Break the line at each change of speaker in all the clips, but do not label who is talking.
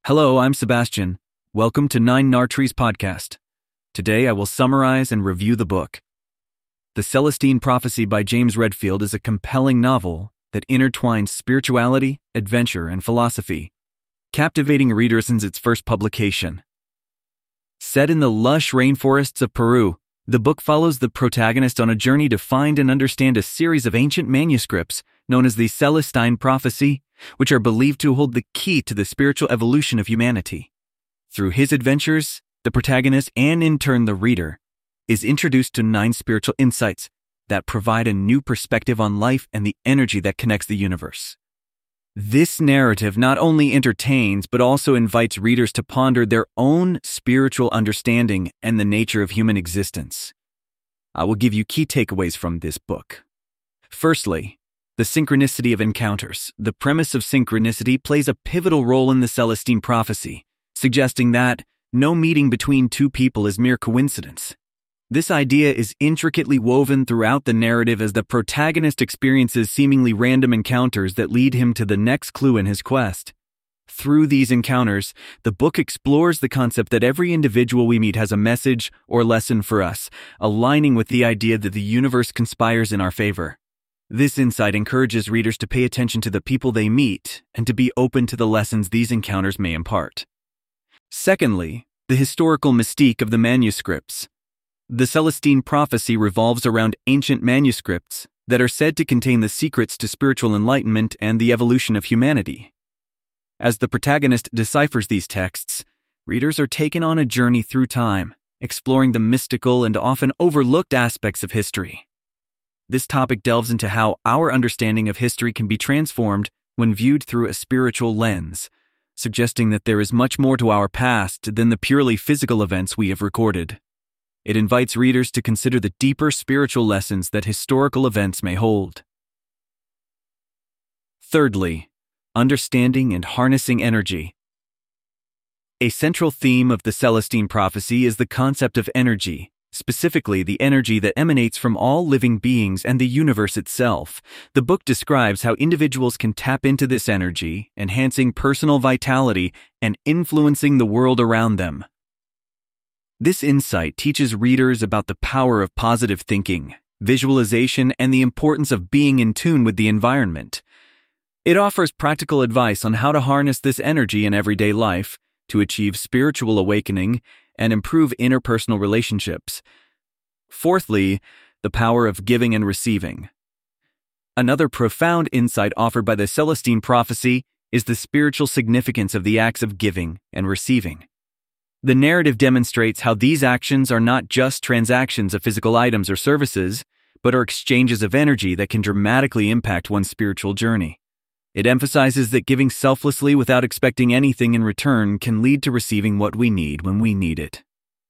Hello, I'm Sebastian. Welcome to Nine Nartrees podcast. Today I will summarize and review the book. The Celestine Prophecy by James Redfield is a compelling novel that intertwines spirituality, adventure, and philosophy, captivating readers since its first publication. Set in the lush rainforests of Peru, the book follows the protagonist on a journey to find and understand a series of ancient manuscripts known as the Celestine Prophecy, which are believed to hold the key to the spiritual evolution of humanity. Through his adventures, the protagonist, and in turn the reader, is introduced to 9 spiritual insights that provide a new perspective on life and the energy that connects the universe. This narrative not only entertains but also invites readers to ponder their own spiritual understanding and the nature of human existence. I will give you key takeaways from this book. Firstly, the synchronicity of encounters. The premise of synchronicity plays a pivotal role in the Celestine Prophecy, suggesting that no meeting between two people is mere coincidence. This idea is intricately woven throughout the narrative as the protagonist experiences seemingly random encounters that lead him to the next clue in his quest. Through these encounters, the book explores the concept that every individual we meet has a message or lesson for us, aligning with the idea that the universe conspires in our favor. This insight encourages readers to pay attention to the people they meet and to be open to the lessons these encounters may impart. Secondly, the historical mystique of the manuscripts. The Celestine Prophecy revolves around ancient manuscripts that are said to contain the secrets to spiritual enlightenment and the evolution of humanity. As the protagonist deciphers these texts, readers are taken on a journey through time, exploring the mystical and often overlooked aspects of history. This topic delves into how our understanding of history can be transformed when viewed through a spiritual lens, suggesting that there is much more to our past than the purely physical events we have recorded. It invites readers to consider the deeper spiritual lessons that historical events may hold. Thirdly, understanding and harnessing energy. A central theme of the Celestine Prophecy is the concept of energy, specifically the energy that emanates from all living beings and the universe itself. The book describes how individuals can tap into this energy, enhancing personal vitality and influencing the world around them. This insight teaches readers about the power of positive thinking, visualization, and the importance of being in tune with the environment. It offers practical advice on how to harness this energy in everyday life to achieve spiritual awakening and improve interpersonal relationships. Fourthly, the power of giving and receiving. Another profound insight offered by the Celestine Prophecy is the spiritual significance of the acts of giving and receiving. The narrative demonstrates how these actions are not just transactions of physical items or services, but are exchanges of energy that can dramatically impact one's spiritual journey. It emphasizes that giving selflessly without expecting anything in return can lead to receiving what we need when we need it.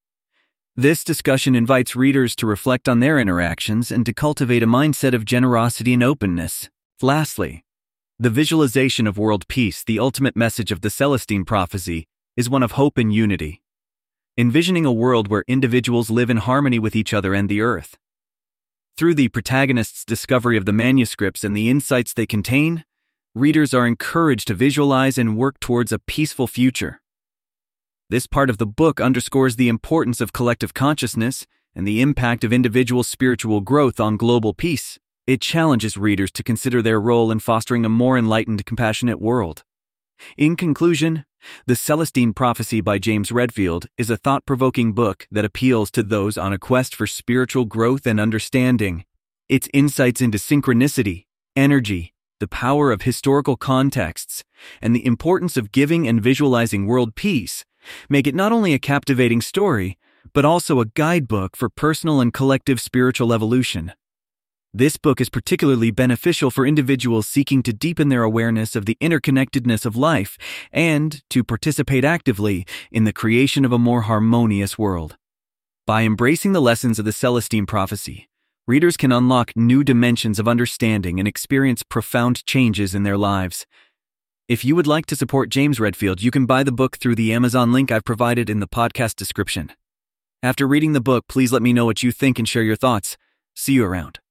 This discussion invites readers to reflect on their interactions and to cultivate a mindset of generosity and openness. Lastly, the visualization of world peace. The ultimate message of the Celestine Prophecy is one of hope and unity, envisioning a world where individuals live in harmony with each other and the earth. Through the protagonist's discovery of the manuscripts and the insights they contain, readers are encouraged to visualize and work towards a peaceful future. This part of the book underscores the importance of collective consciousness and the impact of individual spiritual growth on global peace. It challenges readers to consider their role in fostering a more enlightened, compassionate world. In conclusion, The Celestine Prophecy by James Redfield is a thought-provoking book that appeals to those on a quest for spiritual growth and understanding. Its insights into synchronicity, energy, the power of historical contexts, and the importance of giving and visualizing world peace make it not only a captivating story, but also a guidebook for personal and collective spiritual evolution. This book is particularly beneficial for individuals seeking to deepen their awareness of the interconnectedness of life and to participate actively in the creation of a more harmonious world. By embracing the lessons of the Celestine Prophecy, readers can unlock new dimensions of understanding and experience profound changes in their lives. If you would like to support James Redfield, you can buy the book through the Amazon link I've provided in the podcast description. After reading the book, please let me know what you think and share your thoughts. See you around.